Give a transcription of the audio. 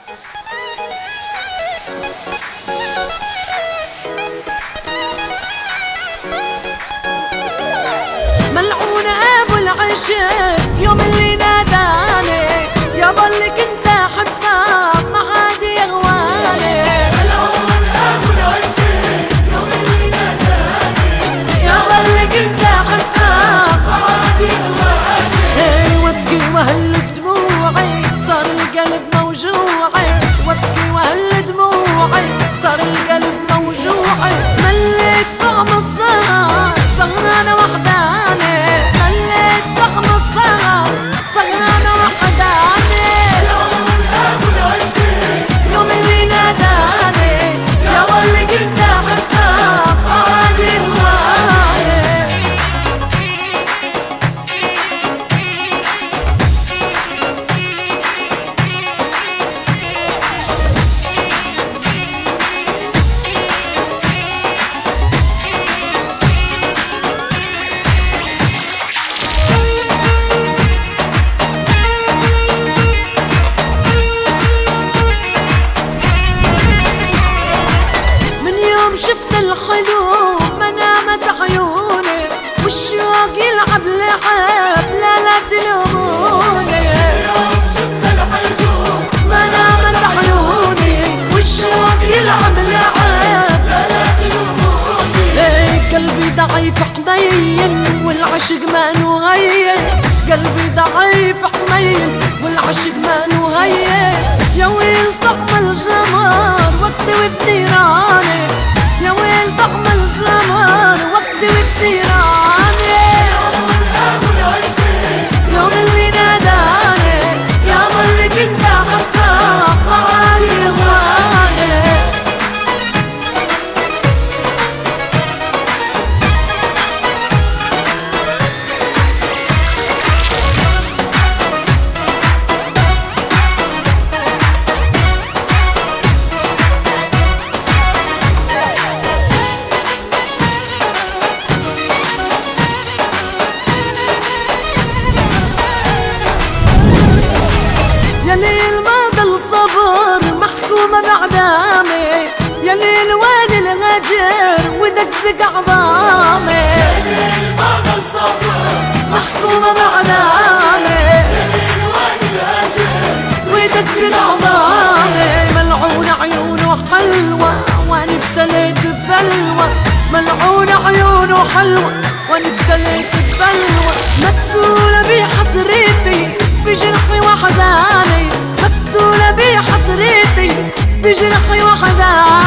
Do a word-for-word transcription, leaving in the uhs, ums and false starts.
ملعون ابو العشق يوم اللي ناداني يابا اللي كنت احبه ما عاد يغواني. ملعون ابو العشق يوم اللي ناداني يابا اللي كنت احبه ما عاد يغواني. اي وابكي واهل دموعي صار القلب موجوعي، وابكي واهل دموعي صار القلب موجوعي. مليت طعم السهر سهرانة وحداني، مليت طعم السهر سهرانة وحداني. ملعون ابو العشق يوم اللي ناداني يابا اللي كنت احبه ما عاد يهواني. شفت الحلو ما نامت عيوني، والشوق يلعب لعب لا لا تلوموني. يوم شفت الحلو ما نامت عيوني والشوق يلعب لعب لا لا تلوموني. ايه قلبي ضعيف حنين والعشق ما نهين، قلبي ضعيف حنين والعشق ما نهين. يا ويل طعم الجمر وقتي وبنيراني، يا ويل طعم الجمر وقتي وبنيراني. ملعون ابو العشق يوم اللي ناداني يابا اللي كنت احبه ما عاد يهواني. يا ليل ما ضل صبر محكومة بعدامي، يا ليل وين الغجر ودقدق عظامي. الليل ما ضل صبر محكومة بعدامي الليل وين الهجر ودقدق عظامي. ملعون عيونه حلوة وانا ابتليت ببلوى، ملعون عيونه حلوة وانا ابتليت ببلوى. مقتولة بحسرتي بجرحي وحزاني، مقتولة بحسرتي بجرحي وحزاني.